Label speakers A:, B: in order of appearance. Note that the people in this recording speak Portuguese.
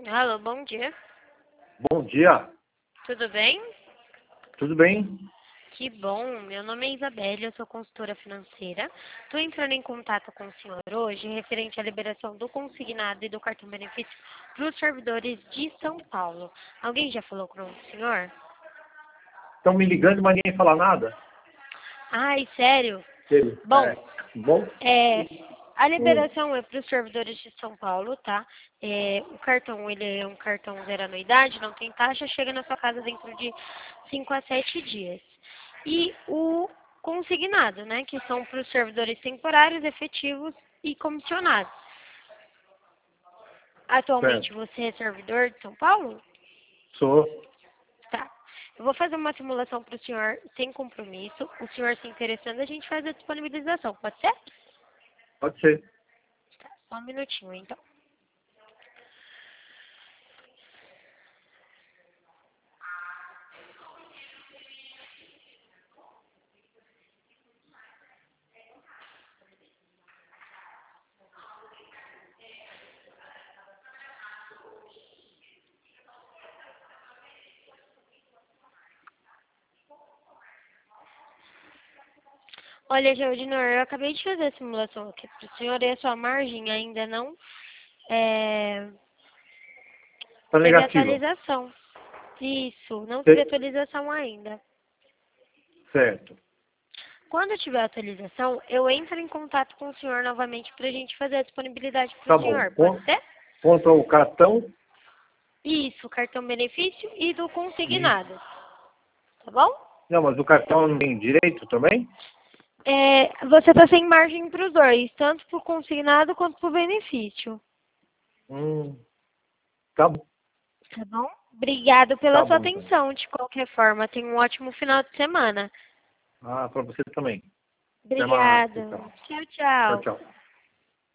A: Alô, bom dia.
B: Bom dia,
A: Tudo bem?
B: tudo bem?
A: Que bom. Meu nome é Isabelle, eu sou consultora financeira. Estou entrando em contato com o senhor hoje referente à liberação do consignado e do cartão benefício para os servidores de São Paulo. Alguém já falou com o senhor?
B: Estão me ligando, mas ninguém fala nada?
A: Ai, sério?
B: Sério?
A: Bom,
B: Bom?
A: a liberação é para os servidores de São Paulo, tá? O cartão, ele é um cartão zero anuidade, não tem taxa, chega na sua casa dentro de 5 a 7 dias. E o consignado, né? Que são para os servidores temporários, efetivos e comissionados. Atualmente
B: Certo.
A: você é servidor de São Paulo?
B: Sou.
A: Tá. Eu vou fazer uma simulação para o senhor sem compromisso. O senhor se interessando, a gente faz a disponibilização, pode ser?
B: Pode ser.
A: Só um minutinho, então. Olha, Jaldinor, eu acabei de fazer a simulação aqui para o senhor e a sua margem ainda não
B: Tá
A: teve
B: negativo.
A: atualização. Isso, não teve atualização ainda.
B: Certo.
A: Quando tiver atualização, eu entro em contato com o senhor novamente para a gente fazer a disponibilidade para
B: Tá
A: o
B: bom.
A: senhor, pode ser?
B: Contra o cartão.
A: Isso, cartão benefício e do
B: Isso.
A: consignado. Tá bom?
B: Não, mas o cartão não tem direito também?
A: Você está sem margem para os dois, tanto para o consignado quanto para o benefício.
B: Hum, tá bom.
A: Tá bom? Obrigado pela
B: Tá
A: sua
B: bom, então.
A: atenção, de qualquer forma. Tenha um ótimo final de semana.
B: Ah, pra você também. Até mais,
A: Obrigada.
B: então.
A: Tchau,
B: Tchau,
A: tchau.
B: tchau.